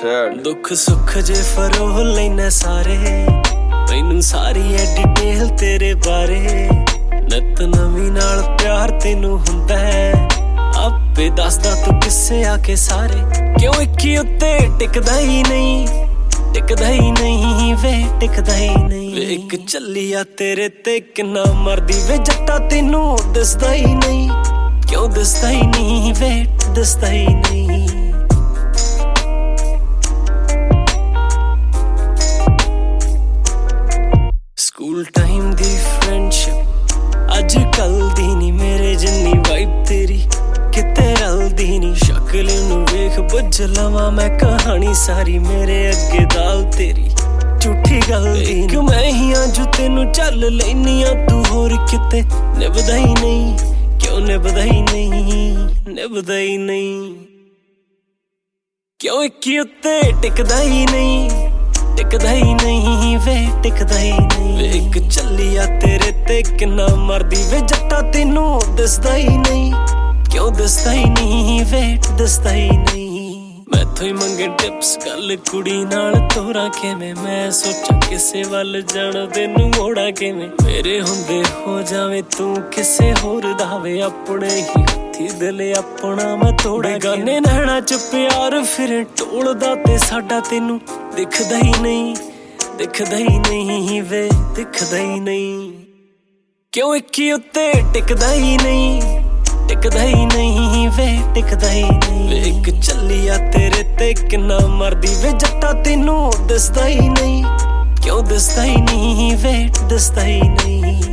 sad दुख सुख जे pharaoh लेना सारे मैनू सारी है डिटेल तेरे बारे नित नवी नाल प्यार तेनू हुंदा है आपे दसदा तू किस्से आके सारे क्यों इक्की उत्ते टिकदा ही नहीं वे टिकदा ही नहीं वे एक चलिया तेरे ते किन्ना मरदी वे जट्टा तेनू दसदा ही नहीं क्यों दसदा ही नहीं वे दसदा ही नहीं स्कूल टाइम दी फ्रेंडशिप अज कल दी नी मेरे जिन्नी वाइब तेरी किते रलदी नी शक्ल नू वेख बुझ लवां मैं कहानी सारी मेरे अगे दाल तेरी झूठी गल दी कि मैं ही हां जो तेनू चल लैनी आ तू होर किते निभदा ही नहीं क्यों निभदा ही नहीं क्यों इक्की उत्ते टिकदा ही नहीं वे टिकदा ही नहीं वे एक चलिया तेरे ते किन्ना मरदी वे जट्टा तेनू दसदा ही नहीं क्यों दसदा ही नहीं वे दसदा ही नहीं मैथों ही मंगे टिप्स गल कुड़ी नाल तोरा किवें मैं सोचा किसे वल जाण तेनू मोड़ा किवें मेरे हुंदे हो जावे तू किसे होर दावे अपने ही हत्थी दिल अपना मैं तोड़ा गाने नैना च प्यार फिर टोलदा ते साडा तेनू दिखदा ही नहीं वे दिखदा ही नहीं क्यों इक्की उत्ते टिकदा ही नहीं वे टिकदा ही नहीं वे एक चलिया तेरे ते किन्ना मरदी वे जट्टा तेनू दसदा ही नहीं क्यों दसदा ही नहीं वे दसदा ही नहीं